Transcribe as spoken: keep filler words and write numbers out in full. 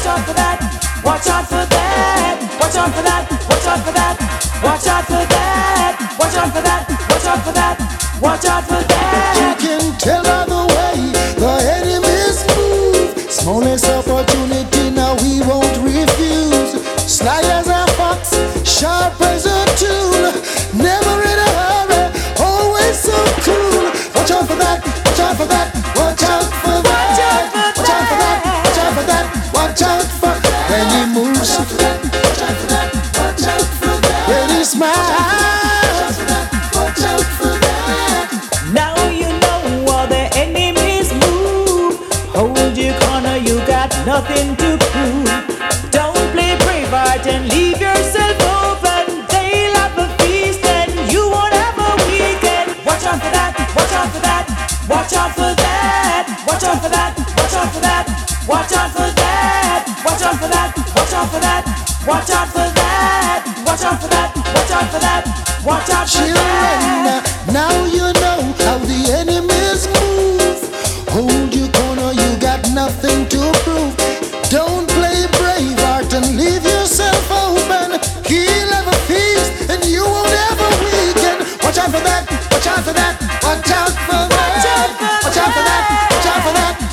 out for that. Watch out for that. Watch out for that. Watch out for that. Watch out for that. Watch out for that. Watch out for that. Watch out for that. You can tell by the way the enemies move. Smallest opportunity now we won't refuse. Sly as a fox, sharp as a tool. Never in a hurry, always so cool. Watch out for that. Watch out for that. Watch out for that. Watch out for that. Watch out for that. Watch out for when he moves. Watch out for that. Watch out for that. When he smiles. Watch out for that. Now you know all the enemies move. Hold your corner, you got nothing to prove. Don't play Braveheart and leave yourself open. They'll have a feast and you won't have a weekend. Watch out for that, watch out for that, watch out for that, watch out for that, watch out for that, watch out for that, watch out for that, watch out for that, watch out for that, watch out for that, watch out for that, watch out for that. Children, now you know how the enemies move. Hold your corner, you got nothing to prove. Don't play Braveheart and leave yourself open. He'll have a feast and you won't have a weekend. Watch out for that, watch out for that, watch out for that, watch out for that, watch out for that.